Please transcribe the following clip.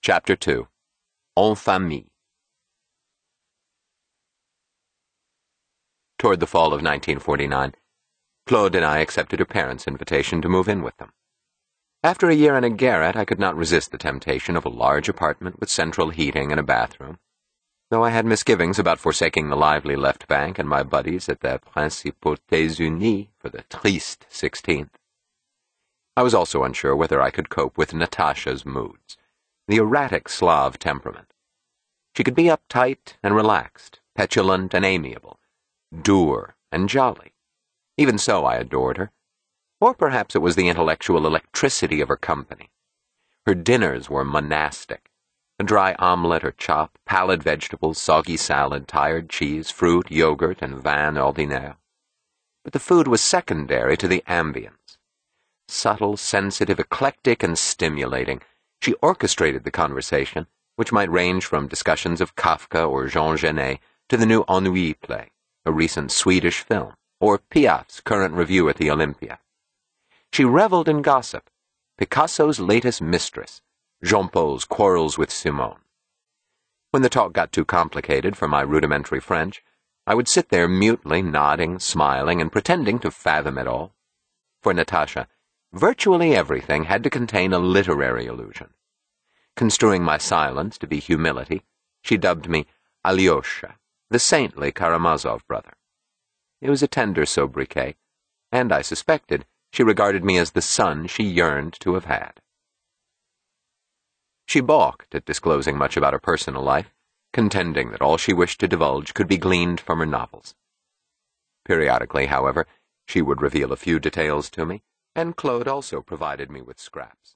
Chapter 2. En famille. Toward the fall of 1949, Claude and I accepted her parents' invitation to move in with them. After a year in a garret, I could not resist the temptation of a large apartment with central heating and a bathroom, though I had misgivings about forsaking the lively left bank and my buddies at the Principautés Unis for the triste 16th. I was also unsure whether I could cope with Natasha's moods, the erratic Slav temperament. She could be uptight and relaxed, petulant and amiable, dour and jolly. Even so, I adored her. Or perhaps it was the intellectual electricity of her company. Her dinners were monastic. A dry omelette or chop, pallid vegetables, soggy salad, tired cheese, fruit, yogurt, and vin ordinaire. But the food was secondary to the ambience. Subtle, sensitive, eclectic, and stimulating, she orchestrated the conversation, which might range from discussions of Kafka or Jean Genet to the new Ennui play, a recent Swedish film, or Piaf's current review at the Olympia. She reveled in gossip, Picasso's latest mistress, Jean-Paul's quarrels with Simone. When the talk got too complicated for my rudimentary French, I would sit there mutely nodding, smiling, and pretending to fathom it all. For Natasha, virtually everything had to contain a literary allusion. Construing my silence to be humility, she dubbed me Alyosha, the saintly Karamazov brother. It was a tender sobriquet, and I suspected she regarded me as the son she yearned to have had. She balked at disclosing much about her personal life, contending that all she wished to divulge could be gleaned from her novels. Periodically, however, she would reveal a few details to me, and Claude also provided me with scraps.